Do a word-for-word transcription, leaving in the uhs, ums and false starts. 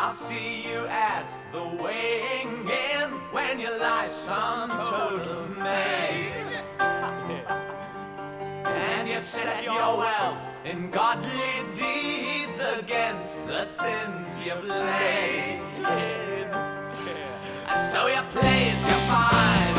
I'll see you at the weighing in when your life's sum totals made. And you set your wealth in godly deeds against the sins you've laid. So you place your fine